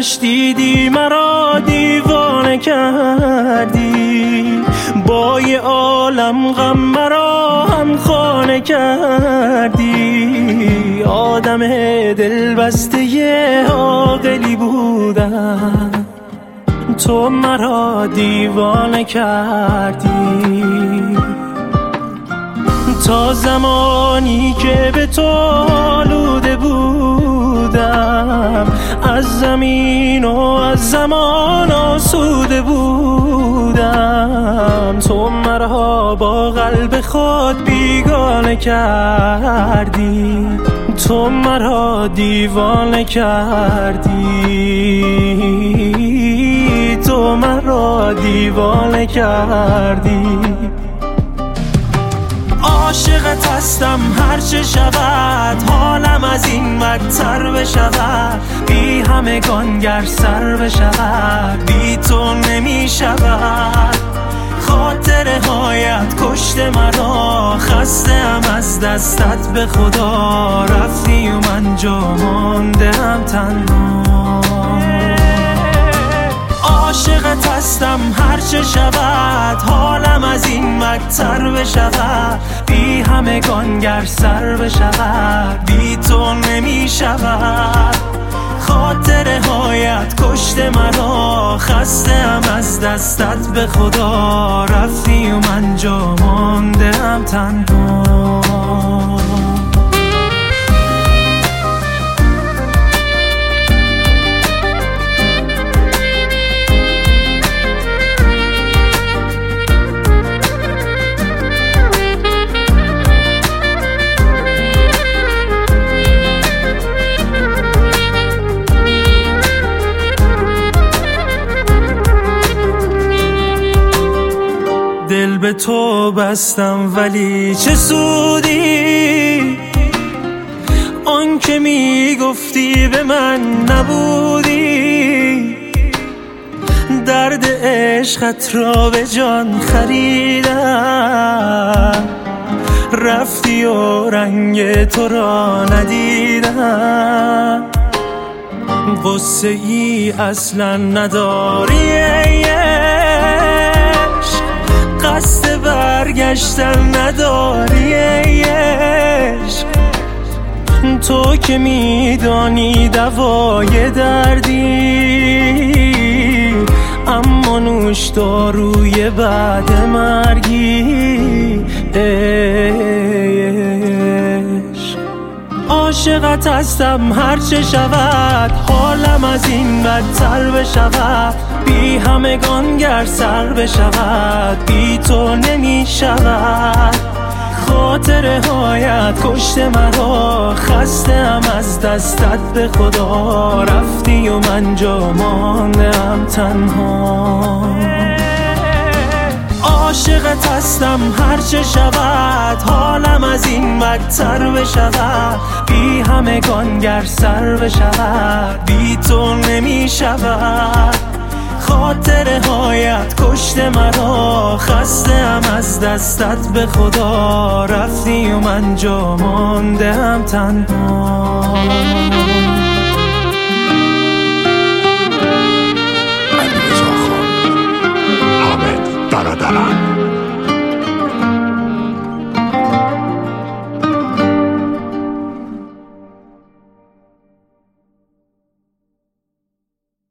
چشمش دیدی مرا دیوانه کردی، با یه عالم غم مرا هم خانه کردی. آدم دل بسته یه عاقلی بودم، تو مرا دیوانه کردی. تا زمانی که به تو آلوده بودم، از زمین و از زمان آسوده بودم. تو مرا با قلب خود بیگانه کردی، تو مرا دیوانه کردی، تو مرا دیوانه کردی. عاشقت هستم هرچه شود، حالم از این بدتر بشود. بی همگان گر سر بشود، بی تو نمی شود. خاطره هایت کشت مرا، خسته‌ام از دستت به خدا. رفتی و من جا مانده‌ام تنها. عاشقت هستم هرچه شود، حالم از این بدتر بشود. بی همگان گر سر بشود، بی تو نمی شود. خاطره هایت کشت مرا، خسته‌ام از دستت به خدا. رفتی و من جا مانده‌ام تنها. دل به تو بستم ولی چه سودی، آن که میگفتی به من نبودی. درد عشقت را به جان خریدم، رفتی و رنگ تو را ندیدم. قصه ای اصلا نداری قصد برگشتن نداری عشق. تو که میدانی دوای دردی، اما نوش داروی بعد مرگی عشق. عاشقت هستم هرچه شود، حالم از این بدتر بشود. بی همگان گر سر بشود، بی تو نمی شود. خاطره هایت کشت مرا، خسته‌ام از دستت به خدا. رفتی و من جا مانده‌ام تنها. عاشقت هستم هرچه شود، حالم از این بدتر بشود. بی همگان گر سر بشود، بی تو نمی شود. خاطره هایت کشت مرا، خسته‌ام از دستت به خدا. رفتی و من جا مانده‌ام تنها. علیرضا خان، حامد برادران.